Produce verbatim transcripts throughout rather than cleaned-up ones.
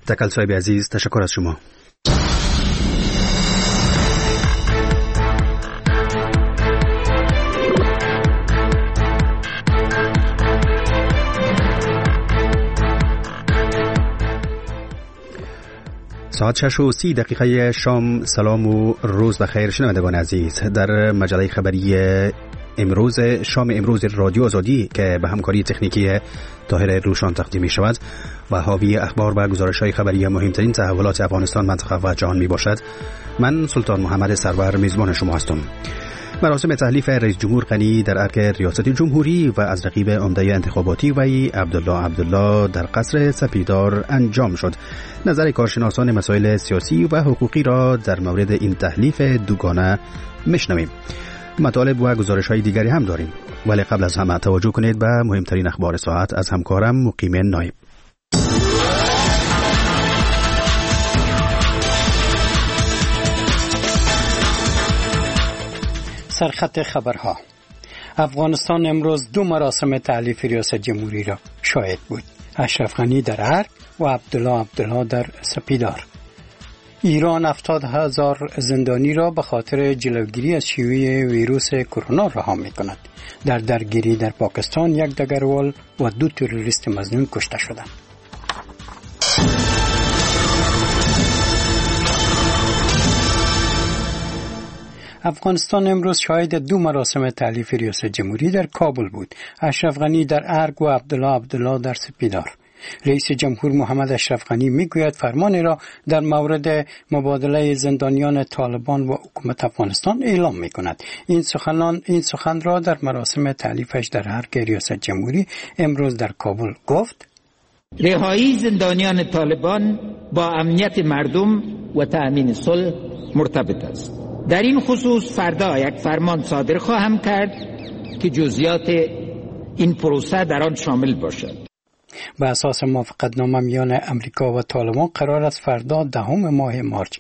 تکل صاحب عزیز، تشکر از شما. ساعت شش و سی دقیقه شام. سلام و روز بخیر شنوندگان عزیز. در مجله خبری امروز شام امروز رادیو آزادی که به همکاری تکنیکی طاهر روشان تقدیم می شود و حاوی اخبار و گزارش‌های خبری مهمترین تحولات افغانستان، منطقه و جهان می باشد. من سلطان محمد سرور میزبان شما هستم. مراسم تحلیف رئیس جمهور غنی در ارگ ریاست جمهوری و از رقیب عمده انتخاباتی وی عبدالله عبدالله در قصر سپیدار انجام شد. نظر کارشناسان مسائل سیاسی و حقوقی را در مورد این تحلیف دوگانه میشنویم. مطالب و گزارش‌های دیگری هم داریم، ولی قبل از همه توجه کنید به مهمترین اخبار ساعت از همکارم مقیم نایب. سرخط خبرها. افغانستان امروز دو مراسم تحلیف ریاست جمهوری را شاهد بود. اشرف غنی در ارگ و عبدالله عبدالله در سپیدار. ایران هفتاد هزار زندانی را به خاطر جلوگیری از شیوع ویروس کرونا رها می کند. در درگیری در پاکستان یک دگروال و دو تروریست مظنون کشته شدند. افغانستان امروز شاهد دو مراسم تحلیف ریاست جمهوری در کابل بود. اشرف غنی در ارگ و عبدالله عبدالله در سپیدار. رئیس جمهور محمد اشرف غنی میگوید فرمانی را در مورد مبادله زندانیان طالبان و حکومت افغانستان اعلام میکند. این سخنان این سخن را در مراسم تحلیفش در ارگ ریاست جمهوری امروز در کابل گفت. رهایی زندانیان طالبان با امنیت مردم و تأمین صلح مرتبط است. در این خصوص فردا یک فرمان صادر خواهم کرد که جزئیات این پروسه در آن شامل باشد. به اساس موافقتنامه میان امریکا و طالبان قرار است فردا دهم ماه مارچ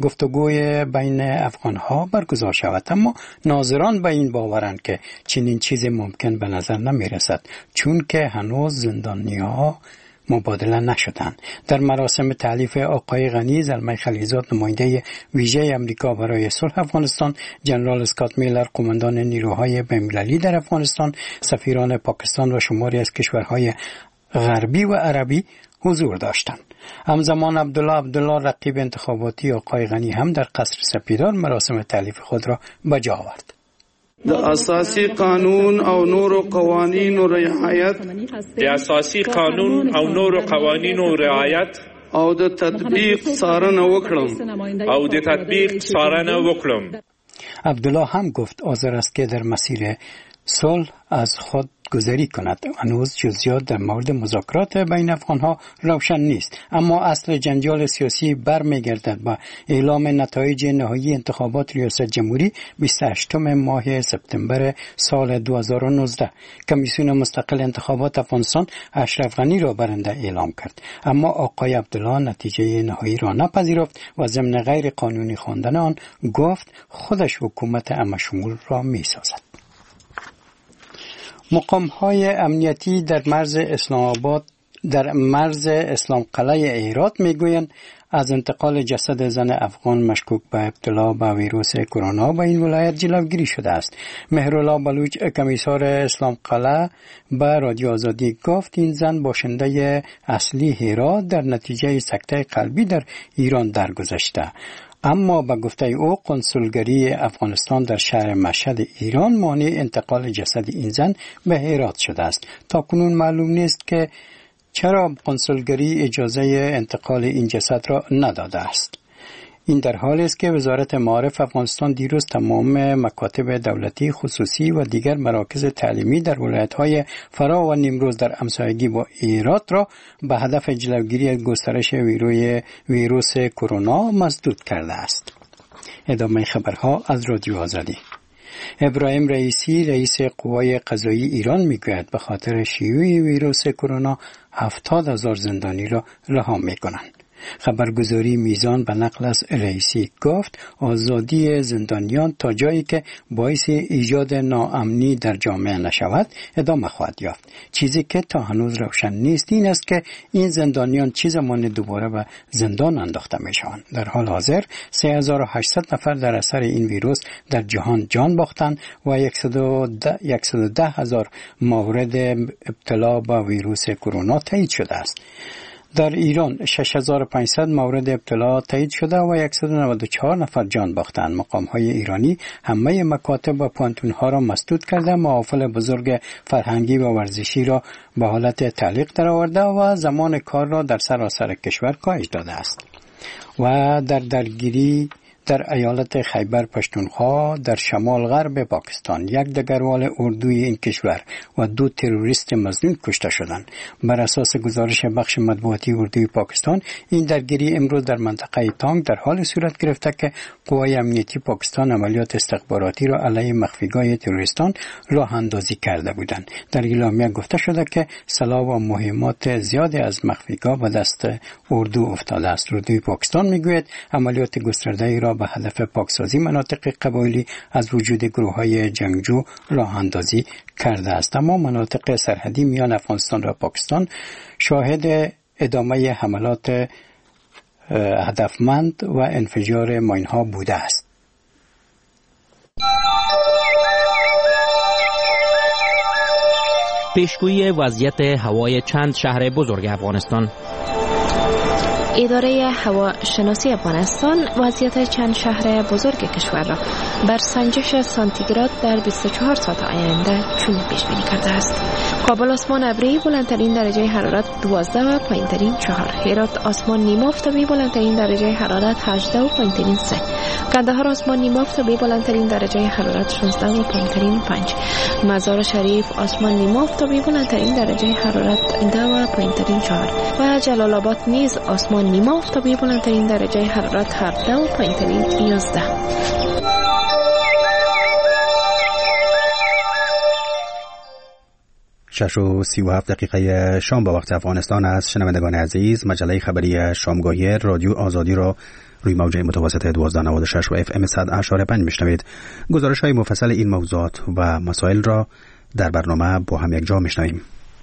گفتگوی بین افغانها برگزار شود، اما ناظران به این باورند که چنین چیزی ممکن به نظر نمی رسد، چون که هنوز زندانی‌ها مبادله نشدند. در مراسم تحلیف آقای غنی، زلمه خلیلزاد نماینده ویژه امریکا برای صلح افغانستان، جنرال اسکات میلر قماندان نیروهای بین‌المللی در افغانستان، سفیران پاکستان و شماری از کشورهای غربی و عربی حضور داشتند. همزمان عبدالله عبدالله رقیب انتخاباتی آقای غنی هم در قصر سپیدار مراسم تحلیف خود را به جا آورد. د اساسی قانون او نور قوانین و رعایت د اساسی قانون او نور قوانین و رعایت او د تطبیق څارنه وکړم او د تطبیق څارنه وکړم. عبدالله هم گفت حاضر است که در مسیر صلح از خود گذری کند. هنوز جزئیات در مورد مذاکرات بین افغانها روشن نیست، اما اصل جنجال سیاسی برمیگردد به اعلام نتایج نهایی انتخابات ریاست جمهوری بیست و هشتم ماه سپتامبر سال دو هزار و نوزده. کمیسیون مستقل انتخابات افغانستان اشرف غنی را برنده اعلام کرد، اما آقای عبدالله نتیجه نهایی را نپذیرفت و ضمن غیر قانونی خواندن آن گفت خودش حکومت همه‌شمول را می‌سازد. مقام‌های امنیتی در مرز اسلام آباد در مرز اسلام قلعه هرات میگویند از انتقال جسد زن افغان مشکوک به ابتلا به ویروس کرونا به این ولایت جلوگیری شده است. مهرالله بلوچ کمیسار اسلام قلعه به رادیو آزادی گفت این زن باشنده اصلی هرات در نتیجه سکته قلبی در ایران درگذشته، اما به گفته او کنسولگری افغانستان در شهر مشهد ایران مانع انتقال جسد این زن به هرات شده است. تا کنون معلوم نیست که چرا کنسولگری اجازه انتقال این جسد را نداده است. این در حالی است که وزارت معارف افغانستان دیروز تمام مکاتب دولتی، خصوصی و دیگر مراکز تعلیمی در ولایت‌های فرا و نیمروز در همسایگی با هرات را به هدف جلوگیری از گسترش ویروی ویروس کرونا مسدود کرده است. ادامه خبرها از رادیو آزادی. ابراهیم رئیسی رئیس قوای قضایی ایران میگوید به خاطر شیوع ویروس کرونا هفتاد هزار زندانی را رها میکنند. خبرگزاری میزان به نقل از رئیسی گفت آزادی زندانیان تا جایی که باعث ایجاد ناامنی در جامعه نشود ادامه خواهد یافت. چیزی که تا هنوز روشن نیست این است که این زندانیان چه زمان دوباره به زندان انداخته میشوند. در حال حاضر سه هزار و هشتصد نفر در اثر این ویروس در جهان جان باختند و صد و ده هزار مورد ابتلا با ویروس کرونا تایید شده است. در ایران شش هزار و پانصد مورد ابتلا تایید شده و صد و نود و چهار نفر جان باختند. مقام‌های ایرانی همه مکاتب و پانتون‌ها را مسدود کرده، محافل بزرگ فرهنگی و ورزشی را به حالت تعلیق درآورده و زمان کار را در سراسر کشور کاهش داده است. و در درگیری در ایالت خیبر پشتونخوا در شمال غرب پاکستان یک دگروال اردوی این کشور و دو تروریست مظنون کشته شدند. بر اساس گزارش بخش مطبوعاتی اردوی پاکستان این درگیری امروز در منطقه تانگ در حال صورت گرفته که قوای امنیتی پاکستان عملیات استخباراتی را علیه مخفیگاه تروریستان راه اندازی کرده بودند. در اعلامیه گفته شده که سلاح و مهمات زیادی از مخفیگاه به دست اردو افتاده است. اردوی پاکستان میگوید عملیات گسترده‌ای را به هدف پاکسازی مناطق قبایلی از وجود گروه‌های جنگجو راه اندازی کرده است. اما مناطق سرحدی میان افغانستان و پاکستان شاهد ادامه حملات هدفمند و انفجار ماین‌ها بوده است. پیشگویی وضعیت هوای چند شهر بزرگ افغانستان. اداره هواشناسی افغانستان وضعیت چند شهر بزرگ کشور را بر سنجش سانتیگراد در بیست و چهار ساعت آینده چون پیش بینی کرده است. کابل آسمان ابری بلندترین درجه حرارت دوازده و پایینترین چهار. هرات آسمان نیمه آفتابی بلندترین درجه حرارت هجده و پایینترین سه. قندهار آسمان نیمه آفتابی بلندترین درجه حرارت شانزده و پایینترین پنج. مزار شریف آسمان نیمه آفتابی بلندترین درجه حرارت ده و پایینترین چهار. و جلال آباد نیز آسمان نیمه آفتابی بلندترین درجه حرارت هفده و پایینترین یازده. شش و سی و هفت دقیقه شام با وقت افغانستان است. شنوندگان عزیز، مجله خبری شامگاهی رادیو آزادی را روی موج متوسط دوازده و نود و شش و اف ام صد و اشاره پنج میشنوید. گزارش های مفصل این موضوعات و مسائل را در برنامه با هم یک جا میشنویم.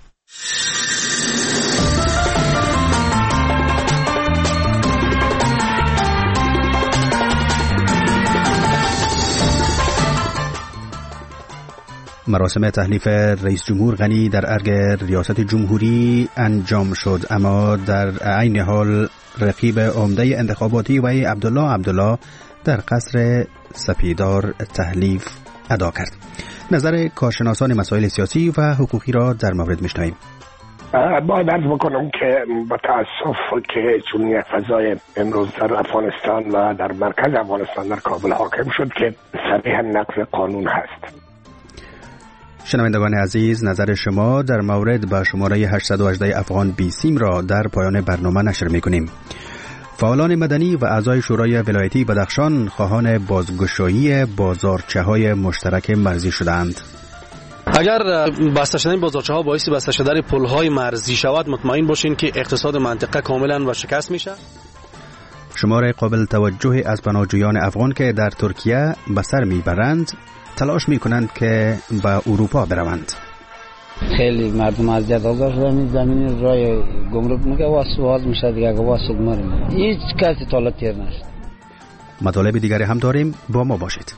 مراسم تحلیف رئیس جمهور غنی در ارگ ریاست جمهوری انجام شد، اما در عین حال رقیب عمده انتخاباتی وی عبدالله عبدالله در قصر سپیدار تحلیف ادا کرد. نظر کارشناسان مسائل سیاسی و حقوقی را در مورد میشنویم. باید عرض بکنم که با تأسف که چون فضای امروز در افغانستان و در مرکز افغانستان در کابل حاکم شد که صریحا نقض قانون هست. شنوندگان عزیز، نظر شما در مورد با شماره هشتصد و هجده افغان بی سیم را در پایان برنامه نشر می‌کنیم. فعالان مدنی و اعضای شورای ولایتی بدخشان خواهان بازگشایی بازارچه‌های مشترک مرزی شدند. اگر بسته شدن بازارچه‌ها باعث بسته شدن پل‌های مرزی شود، مطمئن باشین که اقتصاد منطقه کاملا و شکست میشه. شمار قابل توجه از پناهجویان افغان که در ترکیه به سر میبرند تلاش میکنند که به اروپا بروند. خیلی مردم از جداگاه زمین زمین رای گمرک میگه واسواز میشه دیگه واسد ماریم. هیچ کسی تا تیر نشد. مطالب دیگری هم داریم، با ما باشید.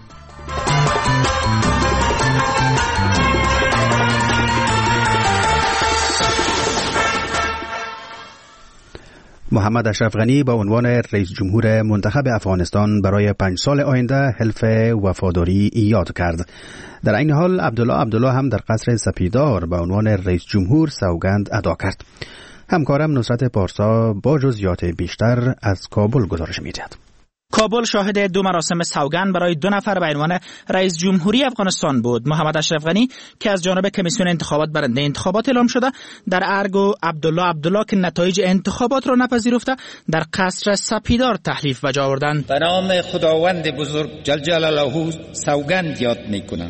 محمد اشرف غنی با عنوان رئیس جمهور منتخب افغانستان برای پنج سال آینده حلف وفاداری یاد کرد. در این حال عبدالله عبدالله هم در قصر سپیدار با عنوان رئیس جمهور سوگند ادا کرد. همکارم نصرت پارسا با جزئیات بیشتر از کابل گزارش می‌دهد. کابل شاهد دو مراسم سوگند برای دو نفر به عنوان رئیس جمهوری افغانستان بود. محمد اشرف غنی که از جانب کمیسیون انتخابات برنده انتخابات اعلام شده، در ارگ و عبدالله عبدالله که نتایج انتخابات را نپذیرفته در قصر سپیدار تحلیف وجا آوردند. به نام خداوند بزرگ جل جلاله سوگند یاد می‌کنم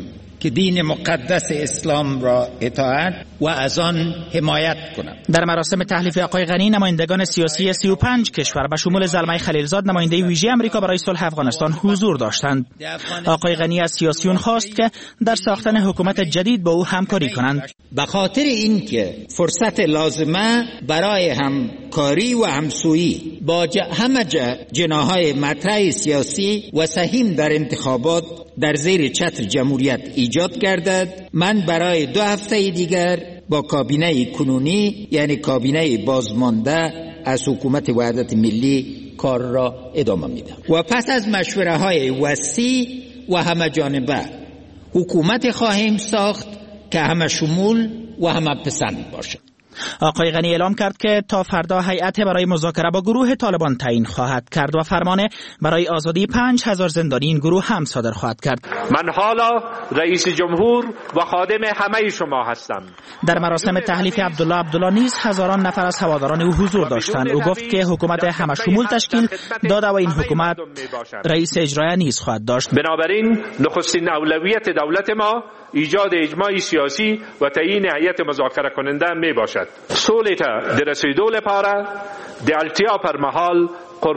که دین مقدس اسلام را اطاعت و از آن حمایت کنم. در مراسم تحلیف آقای غنی نمایندگان سیاسی سی و پنج کشور به شمول زلمه خلیلزاد نماینده ویژه آمریکا برای صلح افغانستان حضور داشتند. آقای غنی از سیاسیون خواست که در ساختن حکومت جدید با او همکاری کنند. به خاطر اینکه فرصت لازمه برای همکاری و همسویی با همه جناح‌های مطرح سیاسی و سهیم در انتخابات در زیر چتر جمهوریت ایجاد گردد، من برای دو هفته دیگر با کابینه کنونی یعنی کابینه بازمانده از حکومت وحدت ملی کار را ادامه میدم و پس از مشوره های وسیع و همه جانبه حکومت خواهیم ساخت که همه شمول و همه پسند باشد. آقای غنی اعلام کرد که تا فردا هیئت برای مذاکره با گروه طالبان تعیین خواهد کرد و فرمان برای آزادی پنج هزار زندانی این گروه هم صادر خواهد کرد. من حالا رئیس جمهور و خادم همه شما هستم. در مراسم تحلیف عبدالله عبدالله نیز هزاران نفر از هواداران او حضور داشتند. او گفت که حکومت همه شمول تشکیل داده و این حکومت رئیس اجرایی نیز خواهد داشت. بنابراین نخستین اولویت دولت ما ایجاد اجماع سیاسی و تعیین هیئت مذاکره کننده می باشد. سولتا در رسیدو لپاره د التیا پر محل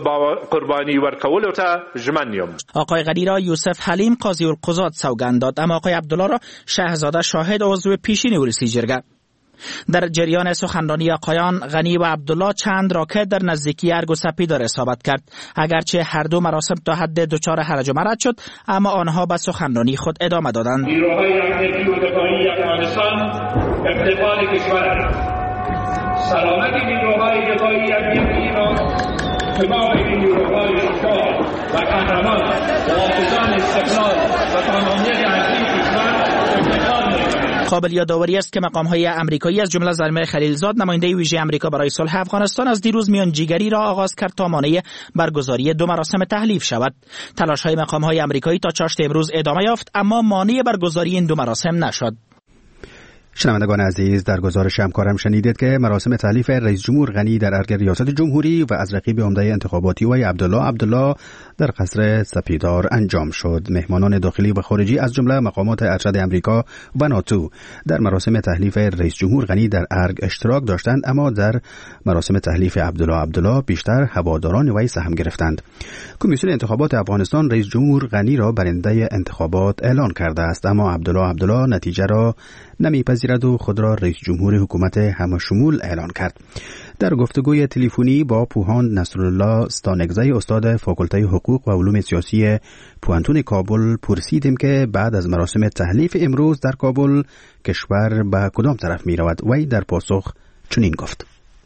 قربانی ورکولو تا ژمنیم. آقای غنی را یوسف حلیم قاضی القضات سوگند داد، اما آقای عبدالله را شهزاده شاهد عضو پیشین ولسی جرگه. در جریان سخنرانی آقایان غنی و عبدالله چند راکت در نزدیکی ارگ و سپیدار اصابت کرد. اگرچه هر دو مراسم تا حد دچار حرج و مرج شد، اما آنها به سخنرانی خود ادامه دادند. نیروهای امنیتی و دفاعی افغانستان اقتبال کشور، سلامت نیروهای دفاعی امنیتی ایران، تمام نیروهای شجاع و قهرمان محافظان استقلال و تمامیت ارضی کشور افتخار می‌کنند. قابل یادآوری است که مقام‌های آمریکایی از جمله زلمه خلیلزاد نماینده ویژه آمریکا برای صلح افغانستان از دیروز میانجیگری را آغاز کرد تا مانع برگزاری دو مراسم تحلیف شود. تلاش‌های مقام‌های آمریکایی تا چاشت امروز ادامه یافت، اما مانع برگزاری این دو مراسم نشد. شنوندگان عزیز، در گزارش همکارم شنیدید که مراسم تحلیف رئیس جمهور غنی در ارگ ریاست جمهوری و از رقیب عمده انتخاباتی وی عبدالله عبدالله در قصر سپیدار انجام شد. مهمانان داخلی و خارجی از جمله مقامات ارشد امریکا و ناتو در مراسم تحلیف رئیس جمهور غنی در ارگ اشتراک داشتند، اما در مراسم تحلیف عبدالله عبدالله بیشتر هواداران وی سهم گرفتند. کمیسیون انتخابات افغانستان رئیس جمهور غنی را برنده انتخابات اعلان کرده است، اما عبدالله عبدالله نتیجه را نمیپذیرد و خود را رئیس جمهور حکومت همشمول اعلان کرد. در گفتگوی تلفنی با پوهاند نصرالله استانگزی استاد فاکولته حقوق و علوم سیاسی پوهنتون کابل پرسیدیم که بعد از مراسم تحلیف امروز در کابل کشور به کدام طرف می رود. وی در پاسخ چنین گفت: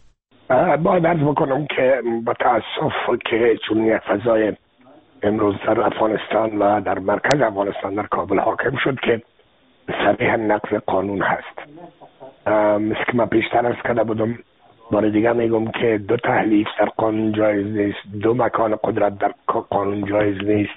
باید عرض بکنم که با تأسف که چون فضای امروز در افغانستان و در مرکز افغانستان در کابل حاکم شد که صریحا نقض قانون هست. مثل که من پیشتر از کرده بودم، بار دیگه میگم که دو تحلیف در قانون جایز نیست، دو مکان قدرت در قانون جایز نیست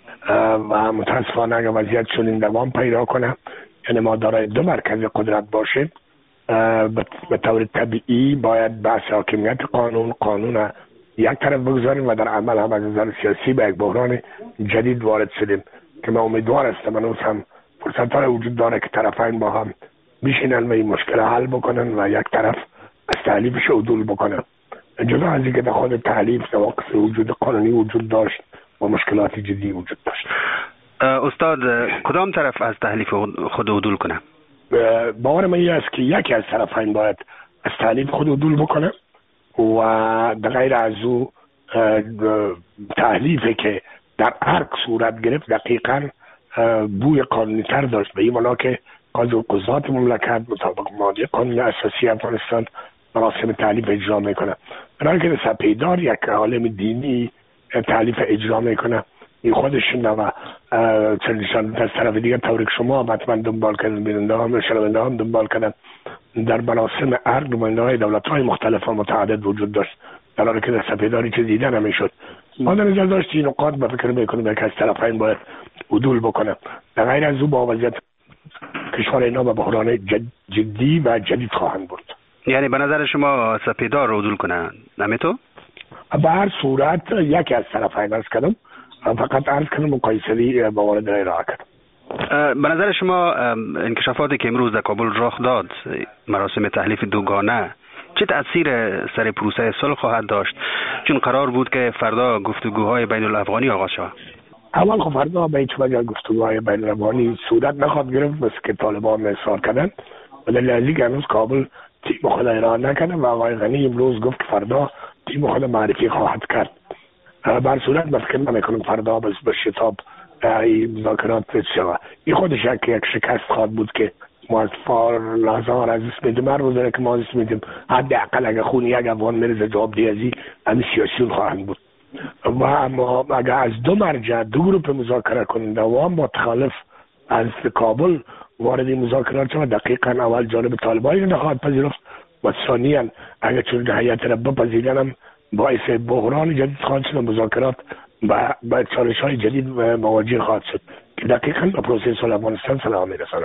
و متاسفانه اگر وضعیت چنین دوام پیدا کنه، یعنی ما دارای دو مرکز قدرت باشه، به طور طبیعی باید بحث حاکمیت قانون قانون یک طرف بگذاریم و در عمل هم از نظر سیاسی به یک بحران جدید وارد شدیم که من امیدوار هستم هنوز هم فرصت های وجود داره که طرفین با هم بشینن و این مشکل حل بکنن و یک طرف از تحلیفش عدول بکنن. جدا از اینکه در خود تحلیف نواقص وجود قانونی وجود داشت و مشکلات جدی وجود داشت. استاد، کدام طرف از تحلیف خود عدول کنه؟ باور من این است که یکی از طرفین باید از تحلیف خود عدول بکنه و در غیر از او تحلیفی که در ارگ صورت گرفت دقیقاً بوی قانونی تر داشت، به این معنا که قاضی القضات مملکت مطابق ماده قانون اساسی افغانستان مراسم تحلیف اجرا میکنه. برای که سپیدار یک عالم دینی تحلیف اجرا میکنه، این خودش و چندشان از طرف دیگر طوری که شما حتما دنبال کردن، بیننده هم شنونده هم دنبال کردن، در مراسم ارگ نماینده های دولت های مختلف و متعدد وجود داشت، در حالی که در سپیداری چه دیده نمیشد. ما در نظر داشت این نقاط به فکر میکنیم که از طرفین باید عدول بکنه. در غیر از او با وضعیت کشور اینا به بحران جد جدی و جدید خواهند بود. یعنی به نظر شما سپیدار رو عدول کنن، نمیتو؟ به هر صورت یکی از طرفین عرض کردم، فقط عرض کردم مقایسه‌ای با وارد ارائه کردم. به نظر شما انکشافاتی که امروز در کابل رخ داد، مراسم تحلیف دوگانه، چه تأثیر سر پروسه صلح خواهد داشت؟ چون قرار بود که فردا گفتگوهای بین الافغانی آغاز شود. اول خب فردا به هیچ وجه گفتگوهای بین الافغانی صورت نخواهد گرفت، بس که طالبان اصرار کردن و دلیل که امروز کابل تیم خود ارائه نکنه و آقای غنی امروز گفت که فردا تیم خود معرفی خواهد کرد. بر صورت بس که نمیکنم فردا بس به شتاب این مذاکرات شود. این خودش یک شکست خواهد بود که ما از فار لحظه را عزیز میدیم. هر روز که ما عزیز میدیم حداقل اگر خون یک افغان میرزه جواب دیازی همین سیاسیون خواهند بود. و اما اگر از دو مرجع دو گروپ مذاکره کننده و هم متخالف از کابل وارد مذاکرات شود، دقیقا اول جانب طالبانی نخواهد پذیرفت و ثانیا اگر چون هیئت را بپذیرن هم باعث بحران جدید خواهد شد، مذاکرات و با چالش های جدید مواجه خواهد شد که دقیقا به پروسه صلح افغانستان سلام میرساند.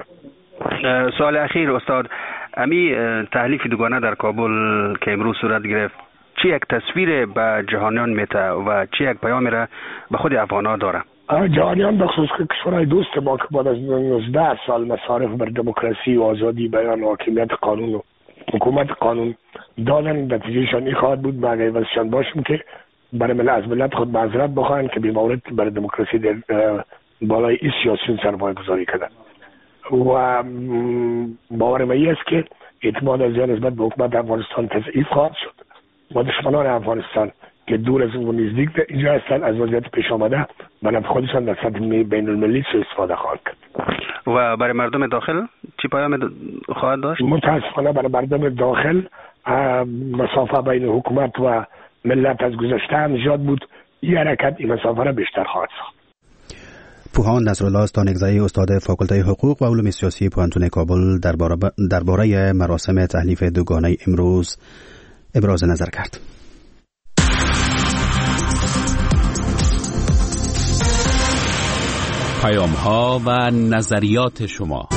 سوال اخیر استاد، امی تحلیف دوگانه در کابل که امروز صورت گرفت چه یک تصویر به جهانیان میته و چه یک پیامی را به خود افغان‌ها داره؟ جهانیان به خصوص کشورهای دوست ما که بعد از نوزده سال مصارف بر دموکراسی و آزادی بیان و حاکمیت قانون و حکومت قانون دادن، نتیجهشان این خواهد بود به اگر وزشان باشیم که برای ملت از ملت خود معذرت بخواهند که بیمورد برای دموکراسی در بالای این سیاسیون سرمایه گذاری کردن. و باور من است که اعتماد از نسبت به حکومت افغانستان تضعیف خواهد شد و دشمنان افغانستان که دور از و نزدیک در اینجا هستند از وضعیت پیش آمده و نفع خودشان در سطح بین المللی سوء استفاده خواهند کرد. و برای مردم داخل چی پیام خواهد داشت؟ متاسفانه برای مردم داخل مسافه بین حکومت و ملت از گذشته هم زیاد بود، این حرکت این مسافه را بیشتر خواهد ساخت. پوهان نصرالله استانگزایی، استاد فاکولته حقوق و علوم سیاسی پوهنتون کابل درباره مراسم تحلیف دوگانه امروز ابراز نظر کرد. پیام ها و نظریات شما.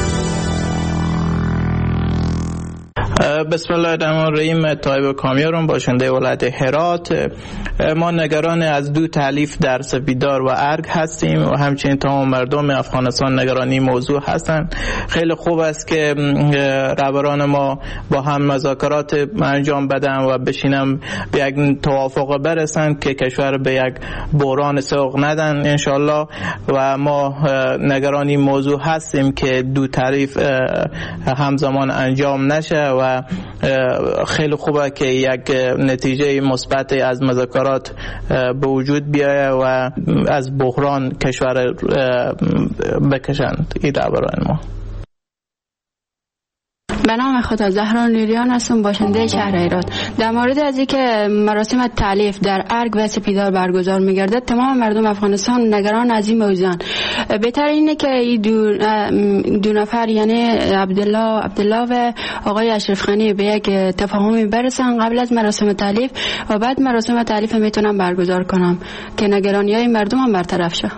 بسم الله الرحمن الرحیم. طایب کامیارم، باشنده ولایت هرات. ما نگران از دو تحلیف در سپیدار و ارگ هستیم و همچنین تمام مردم افغانستان نگرانی موضوع هستند. خیلی خوب است که رهبران ما با هم مذاکرات انجام بدن و بشینم به یک توافق برسند که کشور به یک بحران سوق ندن انشالله. و ما نگرانی موضوع هستیم که دو تحلیف همزمان انجام نشه و خیلی خوبه که یک نتیجه مثبت از مذاکرات به وجود بیاید و از بحران کشور بکشند. این رهبران ما. به نام خدا زهران لیلیان هستم، باشنده شهر هرات. در مورد از اینکه مراسم تحلیف در ارگ و سپیدار برگزار می‌گردد، تمام مردم افغانستان نگران از این موضوع. بهتر اینه که این دو, دو نفر یعنی عبدالله عبدالله و آقای اشرف غنی به یک تفاهمی برسن قبل از مراسم تحلیف و بعد مراسم تحلیف میتونم برگزار کنم که نگرانی‌های مردم هم برطرف شه.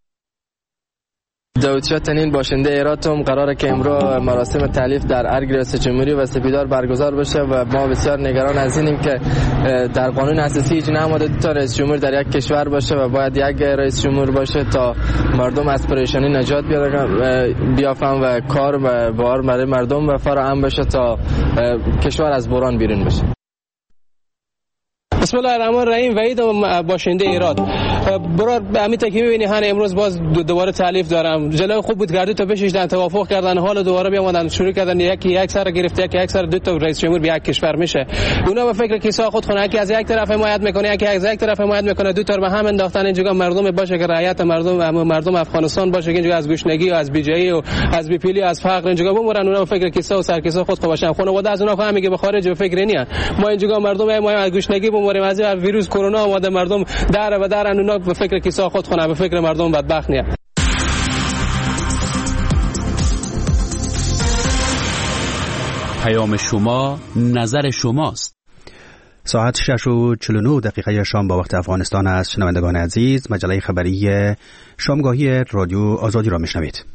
داودشاه تنین، باشنده هراتم. قراره که امروز مراسم تحلیف در ارگ ریاست جمهوری و سپیدار برگزار بشه و ما بسیار نگران از اینیم که در قانون اساسی هیچ نماده دو تا رئیس جمهور در یک کشور باشه و باید یک رئیس جمهور باشه تا مردم از پریشانی نجات بیافن و کار و بار برای مردم و فراهم بشه تا کشور از بحران بیرون بشه. بسم الله الرحمن الرحیم. وحید باشنده ایراد. برار همین که می‌بینی هن امروز باز دوباره تحلیف دارم. جلوی خوب بود گردو تا بشیدن توافق کردن، حالا دوباره بیامدن شروع کردن یکی یک سر گرفته یکی یک سر دو تا رئیس جمهور به یک کشور میشه. اونا به فکر کیسا خود خونه یکی از یک طرف حمایت میکنه یکی از یک طرف حمایت میکنه، دو تا به هم انداختن. اینجا مردم باشه که رعایت مردم مردم افغانستان باشه که اینجا از گشنگی و از بیجایی و از بیپیلی از فقر اینجا بمرن. اونا به فکر کیسا و سر کیسا خود خو باشن. خانواده از اونا فهمی که به خارج به فکر نمیان. ما اینجا مردم ما از گشنگی بمریم، از ویروس کرونا اومده مردم در و در اونا به فکر کیسا خود خونه به فکر مردم بدبخت نیا. پیام شما، نظر شماست. ساعت شش و چهل و نه دقیقه شام با وقت افغانستان است. شنوندگان عزیز، مجله خبری شامگاهی رادیو آزادی را میشنوید.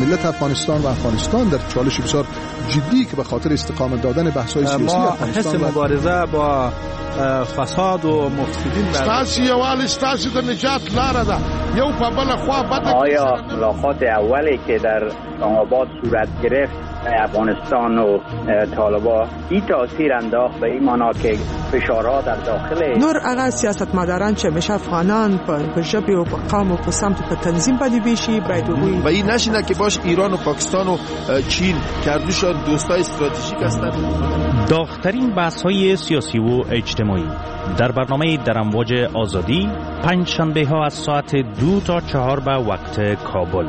ملت افغانستان و افغانستان در چالش بسیار جدی که به خاطر استقامت دادن بحث‌های سیاسی افغانستان ما حس مبارزه با فساد و مفسدین ستاسي یوال ستاسي د نجات لار ده یو په بل خوا بد. آیا ملاقات اولی که در اسلام آباد صورت گرفت افغانستان و طالبان این تاثیر انداخت به این معنا که فشارها در داخل نور هغه سیاستمداران چې مشه افغانان په ژبه او په قوم او په سمت په تنظیم باندې بشي باید وي و این نشینه که باش ایران و پاکستان و چین کردوشان دوستای استراتژیک هستند. داغ‌ترین بحث‌های سیاسی و اجتماعی در برنامه در امواج آزادی پنج شنبه ها از ساعت دو تا چهار به وقت کابل.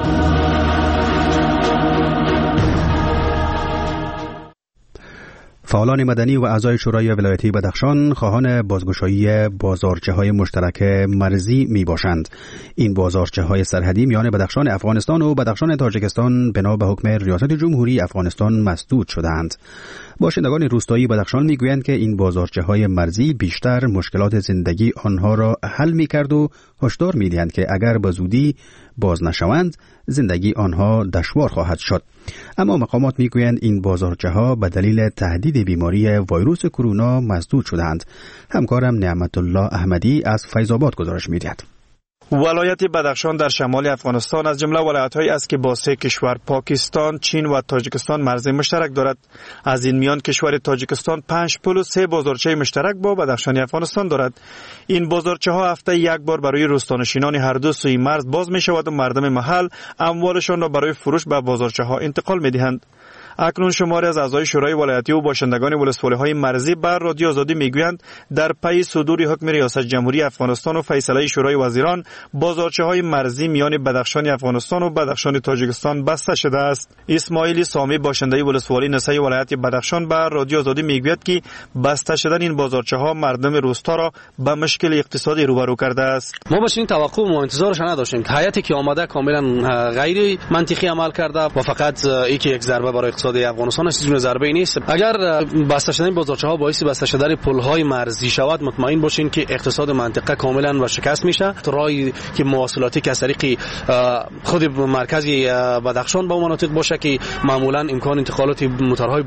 فعالان مدنی و اعضای شورای ولایتی بدخشان خواهان بازگشایی بازارچه‌های مشترک مرزی می باشند. این بازارچه‌های سرحدی میان بدخشان افغانستان و بدخشان تاجیکستان بنا به حکم ریاست جمهوری افغانستان مسدود شدند. باشندگان روستایی بدخشان میگویند که این بازارچه‌های مرزی بیشتر مشکلات زندگی آنها را حل می‌کرد و هشدار می‌دهند که اگر به زودی باز نشوند زندگی آنها دشوار خواهد شد. اما مقامات میگویند این بازارچه‌ها به دلیل تهدید بیماری ویروس کرونا مسدود شدند. همکارم نعمت الله احمدی از فیض آباد گزارش می‌دهد. ولایت بدخشان در شمال افغانستان از جمله ولایت‌هایی است که با سه کشور پاکستان، چین و تاجیکستان مرز مشترک دارد. از این میان کشور تاجیکستان پنج پل و سه بازارچه مشترک با بدخشان افغانستان دارد. این بازارچه‌ها هفته یک بار برای روستانشینان هر دو سوی مرز باز می‌شود و مردم محل اموالشان را برای فروش به بازارچه‌ها انتقال می‌دهند. اکنون شماری از اعضای شورای ولایتی و باشندگان ولسوالی‌های مرزی بر رادیو آزادی میگویند در پی صدور حکم ریاست جمهوری افغانستان و فیصله شورای وزیران بازارچه‌های مرزی میان بدخشان افغانستان و بدخشان تاجیکستان بسته شده است. اسماعیل سامی باشنده ولسوالی نسای ولایت بدخشان بر رادیو آزادی میگوید که بسته شدن این بازارچه‌ها مردم روستا را به مشکل اقتصادی روبرو کرده است. ما باش این توقع و انتظارش نداشتیم. هیئتی که آمده کاملا غیر منطقی عمل کرده و فقط اینکه یک ضربه برای اقتصاد افغانستان است، جون ضربه نیست. اگر بسته شدن بازارچه‌ها باعث بسته شدن پل‌های مرزی شود مطمئن باشین که اقتصاد منطقه کاملا ورشکست میشه. راهی که مواصلاتی که از طریق خود مرکز بدخشان با مناطق باشه که معمولا امکان انتقالات موتورهای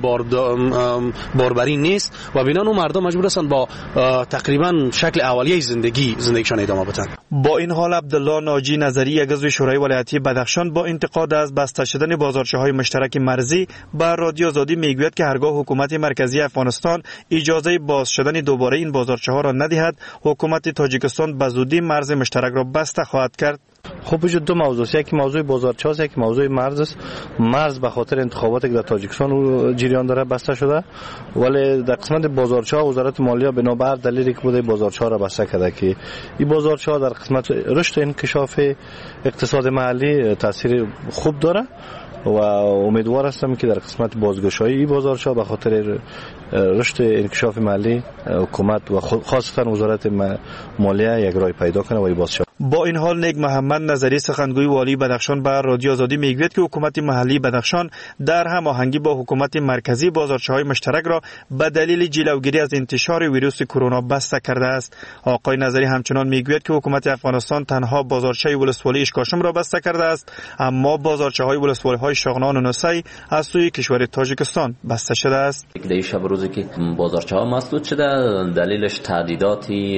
باربری نیست و بنابراین مردم مجبور هستند با تقریبا شکل اولیه زندگی زندگیشان ادامه بدن. با این حال عبدالله ناجی نظری یک عضو شورای ولایتی بدخشان با انتقاد از بسته شدن بازارچه‌های مشترک مرزی بر رادیو آزادی میگوید که هرگاه حکومت مرکزی افغانستان اجازه باز شدن دوباره این بازارچه‌ها را ندهد حکومت تاجیکستان به زودی مرز مشترک را بسته خواهد کرد. خب وجود دو موضوع است، یک موضوع بازارچه است، یک موضوع مرز است. مرز به خاطر انتخاباتی که در تاجیکستان جریان داره بسته شده، ولی در قسمت بازارچه ها وزارت مالیه بنابر دلیلی که بوده بازارچه ها را بسته کرده که این بازارچه ها در قسمت رشد انکشاف اقتصاد محلی تاثیر خوب داره و امیدوار هستم که در قسمت بازگشایی این بازارچه به خاطر رشد انکشاف محلی حکومت و خاصتا وزارت مالیه یک راه پیدا کنه و باز شود. با این حال نیک محمد نظری سخنگوی والی بدخشان بر رادیو آزادی میگوید که حکومت محلی بدخشان در هماهنگی با حکومت مرکزی بازارچه‌های مشترک را به دلیل جلوگیری از انتشار ویروس کرونا بسته کرده است. آقای نظری همچنان میگوید که حکومت افغانستان تنها بازارچه ولسوالی اشکاشم را بسته کرده است، اما بازارچه‌های ولسوالی‌های شغنان و نسای از سوی کشور تاجیکستان بسته شده است. در شب روزی که بازارچه‌ها مسدود شده دلیلش تهدیداتی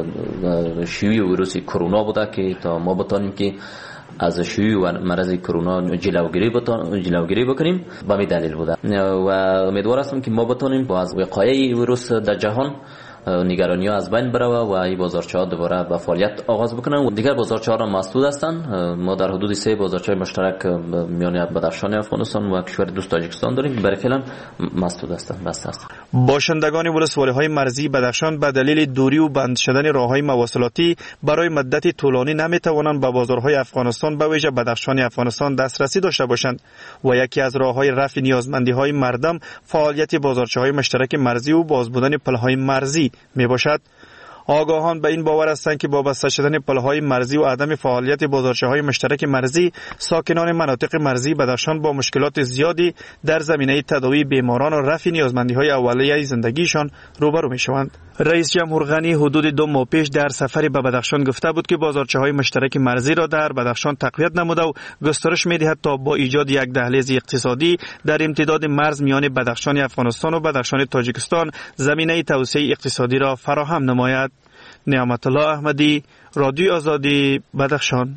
شیوع ویروس کرونا بوده که تا ما بتانیم که از شیوع مرض کرونا جلوگیری بتان جلوگیری بکنیم به می دلیل بوده و امیدوار هستم که ما بتانیم با از وقایع ویروس در جهان نگرانی ها از بین بره و این بازارچه ها دوباره به فعالیت آغاز بکنن و دیگر بازارچه ها را مسدود هستند. ما در حدود سه بازارچه مشترک میان بدخشان افغانستان و کشور دوست تاجیکستان داریم، برای فعلا مسدود هستند، بسته هستند. باشندگان ولسوالی های مرزی بدخشان به دلیل دوری و بند شدن راههای مواصلاتی برای مدت طولانی نمیتوانند به بازارهای افغانستان به ویژه بدخشان افغانستان دسترسی داشته باشند و یکی از راههای رفع نیازمندی های مردم فعالیت بازارچه های مشترک مرزی و باز بودن پلهای مرزی می باشد. آگاهان به این باور هستند که با بسته شدن پلهای مرزی و عدم فعالیت بازارچه‌های مشترک مرزی، ساکنان مناطق مرزی بدخشان با مشکلات زیادی در زمینه تداوی بیماران و رفع نیازمندی‌های اولیه زندگیشان روبرو می‌شوند. رئیس جمهور غنی حدود دو ماه پیش در سفری به بدخشان گفته بود که بازارچه‌های مشترک مرزی را در بدخشان تقویت نموده و گسترش می‌دهد تا با ایجاد یک دهلیز اقتصادی در امتداد مرز میان بدخشان افغانستان و بدخشان تاجیکستان زمینه توسعه اقتصادی را فراهم نماید. نعمت الله احمدی، رادیو آزادی، بدخشان.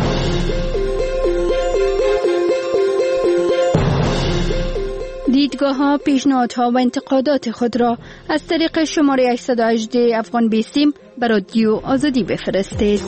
دیدگاه‌ها، پیشنهادها و انتقادات خود را از طریق شماره هشت یک هشت افغان بیسیم به رادیو آزادی بفرستید.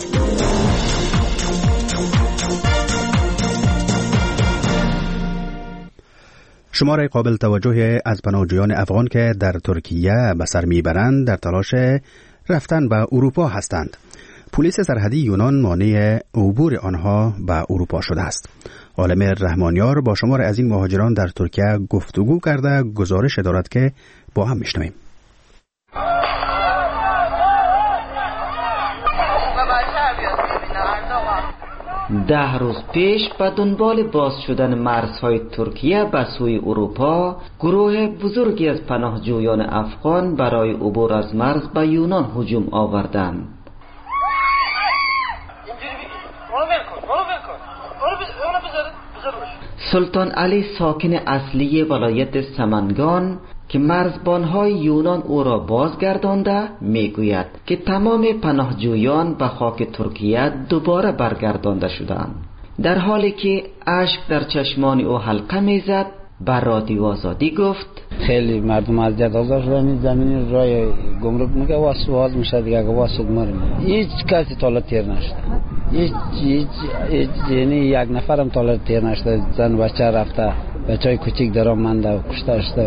شماره قابل توجه از پناهجویان افغان که در ترکیه به سر میبرند در تلاش رفتن به اروپا هستند. پلیس سرحدی یونان مانع عبور آنها به اروپا شده است. عالم رحمانیار با شمار از این مهاجران در ترکیه گفتگو کرده گزارش دارد که با هم میشنویم. ده روز پیش به دنبال باز شدن مرزهای ترکیه به سوی اروپا، گروه بزرگی از پناهجویان افغان برای عبور از مرز به یونان هجوم آوردند. سلطان علی ساکن اصلی ولایت سمنگان که مرزبانهای یونان او را بازگردانده میگوید که تمام پناهجویان به خاک ترکیه دوباره برگردانده شدند. در حالی که اشک در چشمان او حلقه میزد بر رادیو آزادی گفت خیلی مردم از جد آزار شدن. زمین رای گمرک میگه واسواز میشه دیگه، اگه واسد مریم هیچ کسی تالا تیر نشده، هیچ هیچ یعنی یک نفرم تالا تیر نشده. زن بچه رفته، بچه های کوچیک درام منده و کشته شده.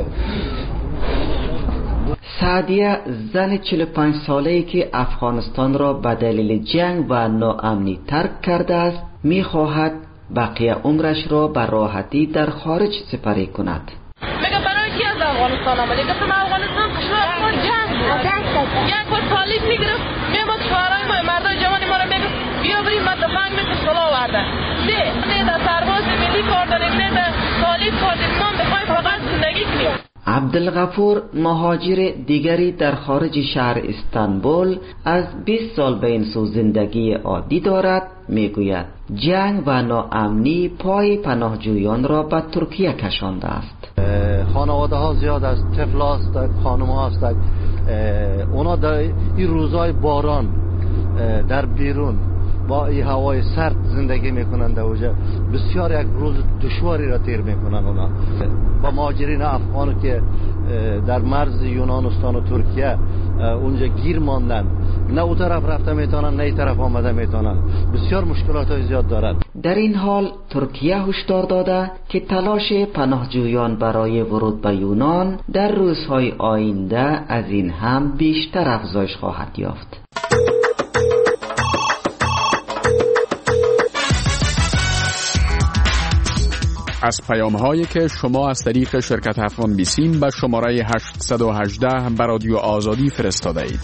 سعدیه زن چهل و پنج ساله‌ای که افغانستان را به دلیل جنگ و ناامنی ترک کرده است میخواهد بقیه عمرش را به راحتی در خارج سپری کند. میگه برای کی از افغانستان آمده؟ گفتم افغانستان کشور ما جنگ بود. یک بار پالیس میگرفت میمد شوهرای ما مردای جوانی ما را میگفت بیا بریم ما دفنگ میتو سلا ورده نه نه در سرباز ملی کار داریم، نه در پالیس کار داریم، ما میخوایم فقط زندگی کنیم. عبدالغفور مهاجر دیگری در خارج شهر استانبول از بیست سال به این سو زندگی عادی دارد میگوید جنگ و ناامنی پای پناهجویان را به ترکیه کشانده است. خانواده ها زیاد است، طفل هست، خانم ها هست. اونا در این روزهای باران در بیرون با این هوای سرد زندگی میکنن در اوجه. بسیار یک روز دشواری را تیر میکنن اونا. با مهاجرین افغان که در مرز یونانستان و ترکیه اونجا گیر ماندن، نه او طرف رفته میتونن نه این طرف آمده میتونن، بسیار مشکلات های زیاد دارد. در این حال ترکیه هشدار داده که تلاش پناهجویان برای ورود به یونان در روزهای آینده از این هم بیشتر افزایش خواهد یافت. از پیام‌هایی که شما از طریق شرکت افغان بیسیم به شماره هشت یک هشت به رادیو آزادی فرستاده اید.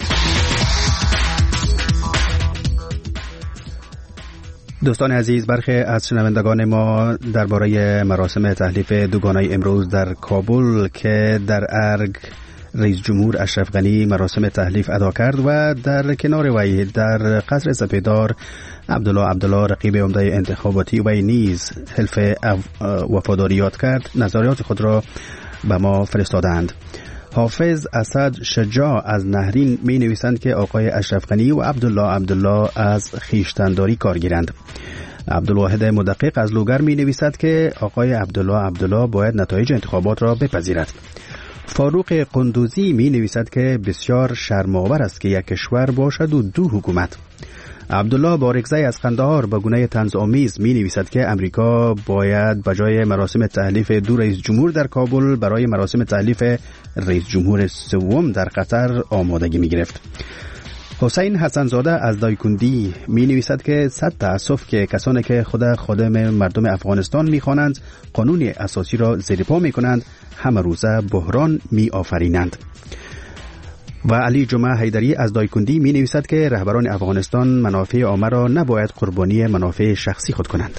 دوستان عزیز، برخی از شنوندگان ما درباره مراسم تحلیف دوگانه امروز در کابل که در ارگ رئیس جمهور اشرف غنی مراسم تحلیف ادا کرد و در کنار وی در قصر سپیدار عبدالله عبدالله رقیب عمده انتخاباتی وی نیز حلف وفاداریات کرد، نظریات خود را به ما فرستادند. حافظ اسد شجاع از نهرین می نویسند که آقای اشرف غنی و عبدالله عبدالله از خویشتن‌داری کارگیرند. عبدالواحد مدقق از لوگر می نویسد که آقای عبدالله عبدالله باید نتایج انتخابات را بپذیرد. فاروق قندوزی می نویسد که بسیار شرم‌آور است که یک کشور باشد و دو حکومت. عبدالله بارکزی از قندهار به گونه طنزآمیز می نویسد که امریکا باید به جای مراسم تحلیف دو رئیس جمهور در کابل برای مراسم تحلیف رئیس جمهور سوم در قطر آمادگی می گرفت. حسین حسنزاده از دایکندی می نویسد که صد تأسف که کسانی که خود خادم مردم افغانستان می خوانند قانون اساسی را زیر پا می کنند، همه روزه بحران می آفرینند. و علی جمعه حیدری از دایکندی می نویسد که رهبران افغانستان منافع عامه را نباید قربانی منافع شخصی خود کنند.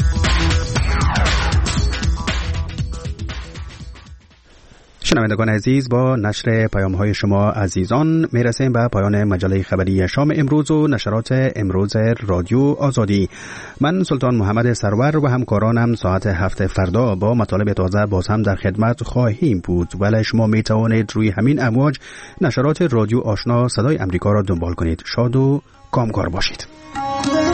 شنوندگان عزیز، با نشر پیام‌های شما عزیزان میرسیم به پایان مجله خبری شام امروز و نشرات امروز رادیو آزادی. من سلطان محمد سرور و همکارانم ساعت هفت فردا با مطالب تازه باز هم در خدمت خواهیم بود، ولی شما می توانید روی همین امواج نشرات رادیو آشنا صدای امریکا را دنبال کنید. شاد و کامکار باشید.